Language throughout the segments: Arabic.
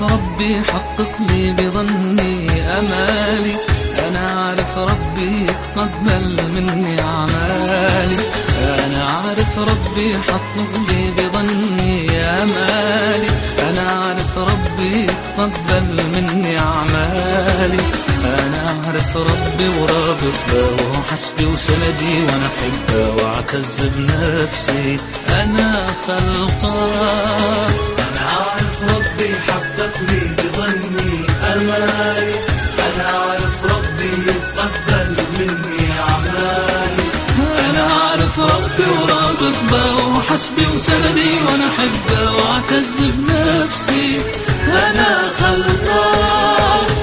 ربي حقق لي بظني أمالي، أنا عارف ربي يتقبل مني أعمالي، أنا عارف ربي حقق لي بظني أمالي، أنا عارف ربي يتقبل مني أعمالي، أنا أعرف ربي ورابط به وهو حسبي وسندي، وأنا أحبه وأعتز بنفسي أنا خلقه. أنا عارف ربي حقق لي بظني أمالي، أنا عارف ربي يتقبل مني أعمالي، أنا عارف ربي ورابط به وهو حسبي وسندي، وأنا أحبه وأعتز بنفسي أنا خلقه.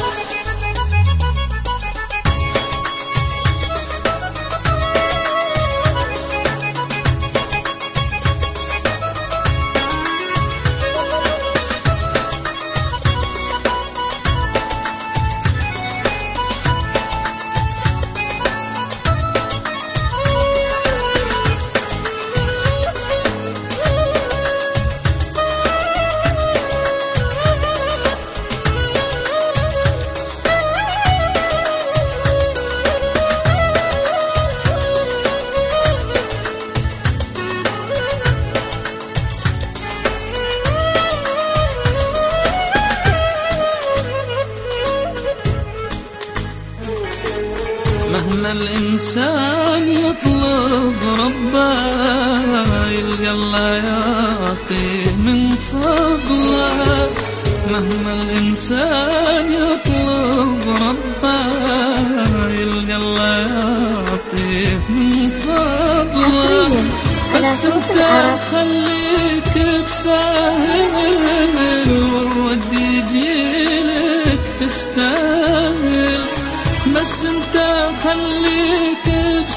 مهما الإنسان يطلب ربه يلقى الله يعطيه من فضله، مهما الإنسان يطلب ربه يلقى الله يعطيه من فضله، بس انت خليك بساهل والود يجيلك تستاهل، بس انت خليك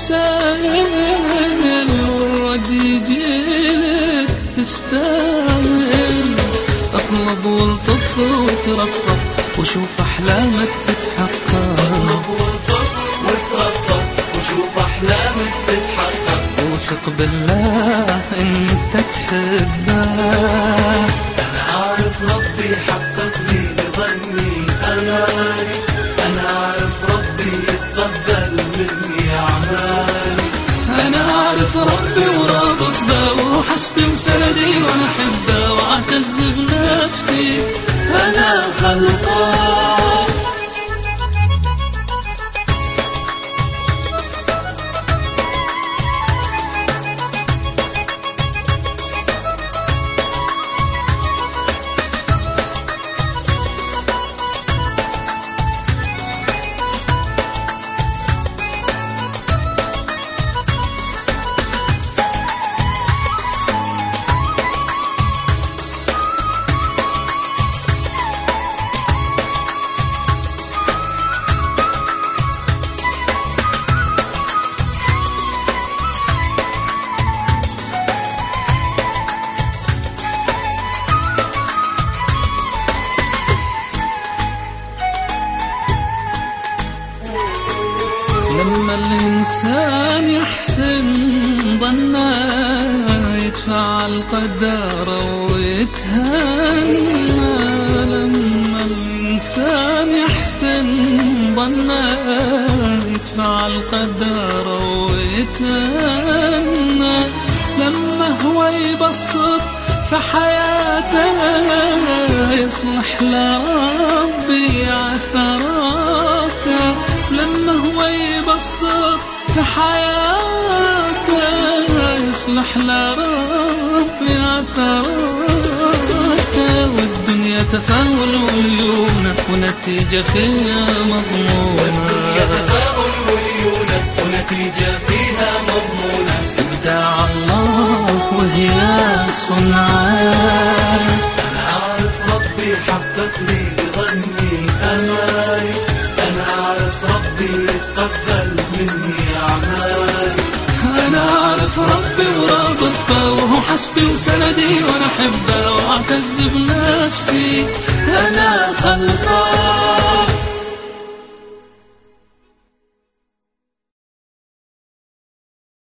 بساهل والود يجيلك تستاهل، اطلب والطف وترفق وشوف احلامك تتحقق، اطلب والطف وترفق وشوف أحلامك تتحقق، وثق بالله انت تحبه. أنا عارف ربي حقق لي بظني أمالي، أنا عارف ربي يتقبل مني أعمالي، أنا عارف ربي ورابط به وحسبي وسندي، وأنا أحبه وأعتز بنفسي أنا خلقه. لما الإنسان يحسن ظنه يدفع القدر ويتهنى، لما الإنسان يحسن ظنه يدفع القدر ويتهنى، لما هو يبسط في حياته يصلح لربي عثراته، لما هو يبسط في حياته يصلح لربي عثراته، والدنيا تفاؤل وليونة ونتيجة فيها مضمونة، ونتيجة فيها مضمونة، إبداع الله وهي صنعه. أنا عارف ربي حقق لي بظني أمالي، أنا عارف ربي يتقبل مني أعمالي، أنا عارف ربي ورابط به وهو حسبي وسندي، وأنا أحبه وأعتز بنفسي أنا خلقه.